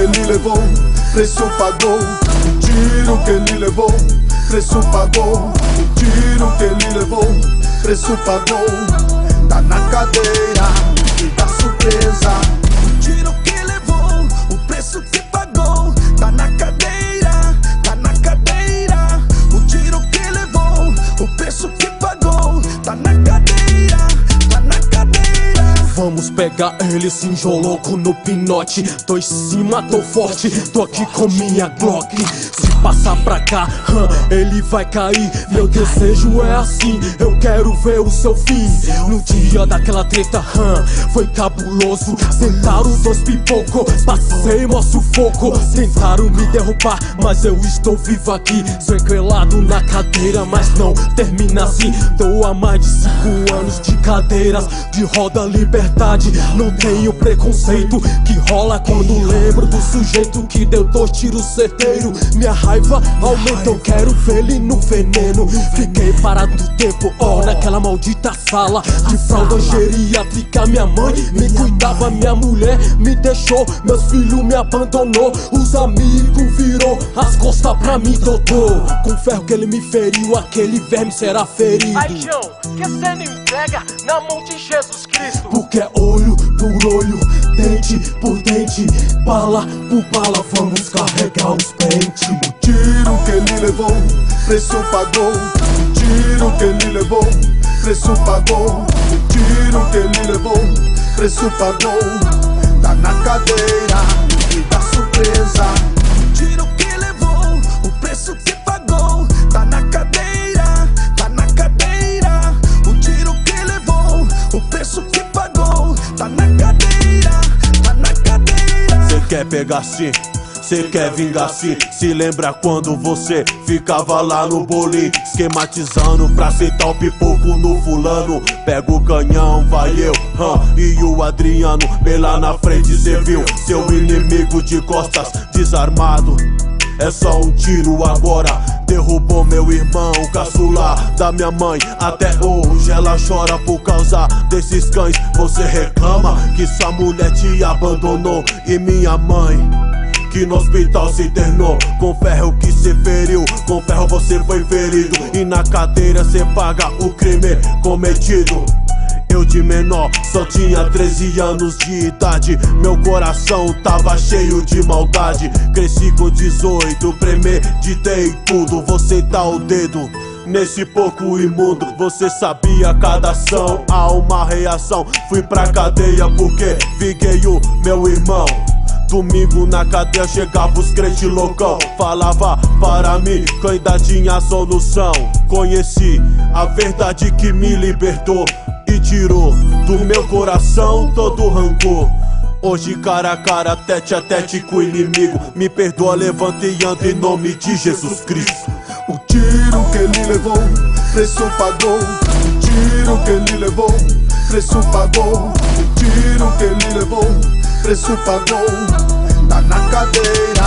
ele levou, preço pagou. O tiro que ele levou, preço pagou. O tiro que ele levou, preço pagou. Tá na cadeira e dá surpresa. O tiro que levou, o preço que pagou. Tá na cadeira, tá na cadeira. O tiro que levou, o preço que pagou. Tá na cadeira, tá na cadeira. Vamos pegar ele, se enjoloco no pinote. Tô em cima, tô forte, tô aqui com minha Glock. Se passar pra cá, ele vai cair. Meu desejo é assim, eu quero ver o seu fim. No dia daquela treta, foi cabuloso. Tentaram dois pipoco, passei mó sufoco. Tentaram me derrubar, mas eu estou vivo aqui. Sequelado na cadeira, mas não termina assim. Tô há mais de 5 anos de cadeiras de roda liberdade. Não tenho preconceito que rola quando lembro do sujeito que deu 2 tiros certeiros. Minha raiva aumenta, eu quero ver ele no veneno. Fiquei parado no tempo, naquela maldita sala de fralda geriátrica. Minha mãe me cuidava, minha mulher me deixou, meus filhos me abandonou. Os amigos virou as costas pra mim, doutor. Com o ferro que ele me feriu, aquele verme será ferido. Ai, João, que cê não entrega na mão de Jesus Cristo? Porque é olho por olho, dente por dente, bala por bala, vamos carregar os pentes. O tiro que ele levou, preço pagou. O tiro que ele levou, preço pagou. O tiro que ele levou, preço pagou. Tá na cadeira e dá surpresa. O tiro que levou, o preço que pagou. Tá na cadeira, tá na cadeira. O tiro que levou, o preço que pagou. Tá na cadeira, tá na cadeira. Cê quer pegar sim, cê quer vingar sim. Se lembra quando você ficava lá no bolim, esquematizando pra aceitar o pipoco no fulano. Pega o canhão, vai eu, e o Adriano. Bem lá na frente cê viu seu inimigo de costas, desarmado. É só um tiro agora. Derrubou meu irmão, caçula da minha mãe. Até hoje ela chora por causa desses cães. Você reclama que sua mulher te abandonou. E minha mãe, que no hospital se internou. Com ferro que cê feriu, com ferro você foi ferido. E na cadeira cê paga o crime cometido. Eu de menor só tinha 13 anos de idade. Meu coração tava cheio de maldade. Cresci com 18, premeditei tudo. Você tá o dedo nesse pouco imundo. Você sabia cada ação, há uma reação. Fui pra cadeia porque vinguei o meu irmão. Domingo na cadeia chegava os crentes loucão. Falava para mim que ainda tinha solução. Conheci a verdade que me libertou e tirou do meu coração todo rancor. Hoje cara a cara, tete a tete com o inimigo. Me perdoa, levanta e anda em nome de Jesus Cristo. O tiro que ele levou, preço pagou. O tiro que ele levou, preço pagou. O tiro que ele levou, preço pagou. Tá na cadeira